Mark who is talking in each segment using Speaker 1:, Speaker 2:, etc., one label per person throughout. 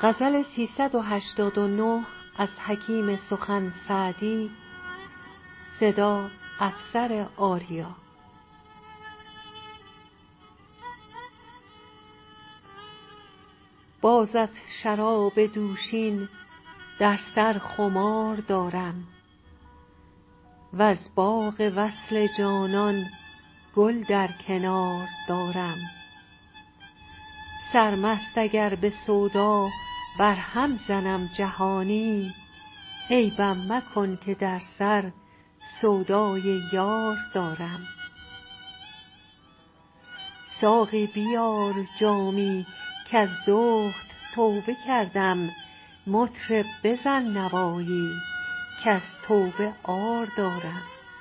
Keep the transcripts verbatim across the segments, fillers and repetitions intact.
Speaker 1: غزل سیصد و هشتاد و نه از حکیم سخن سعدی. صدا افسر آریا. باز از شراب دوشین در سر خمار دارم، وز باغ وصل جانان گل در کنار دارم. سرمست اگر به سودا بر هم زنم جهانی، عیبم مکن که در سر سودای یار دارم. ساقی بیار جامی کز زهد توبه کردم، مطرب بزن نوایی کز توبه عار دارم.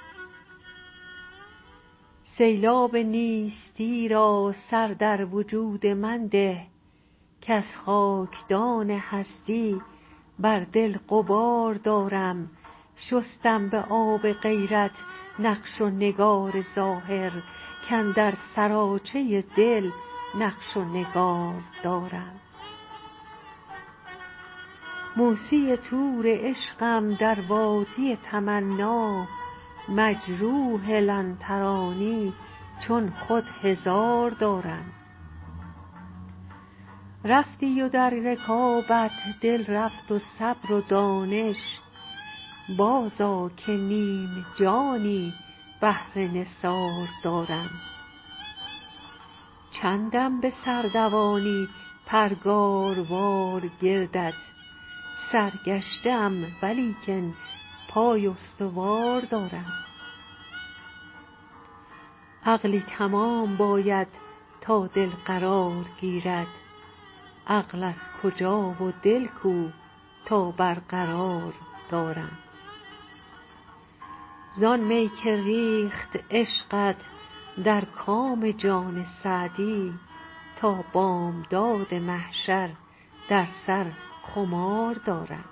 Speaker 1: سیلاب نیستی را سر در وجود من ده، کز خاکدان هستی بر دل غبار دارم. شستم به آب غیرت نقش و نگار ظاهر، کاندر سراچه دل نقش و نگار دارم. موسی طور عشقم در وادی تمنا، مجروح لن ترانی چون خود هزار دارم. رفتی و در رکابت دل رفت و صبر و دانش، بازآ که نیم جانی بهر نثار دارم. چندم به سر دوانی پرگاروار گردت، سرگشته ام ولیکن پای استوار دارم. عقلی تمام باید تا دل قرار گیرد، عقل از کجا و دل کو تا برقرار دارم. زان می که ریخت عشقت در کام جان سعدی، تا بامداد محشر در سر خمار دارم.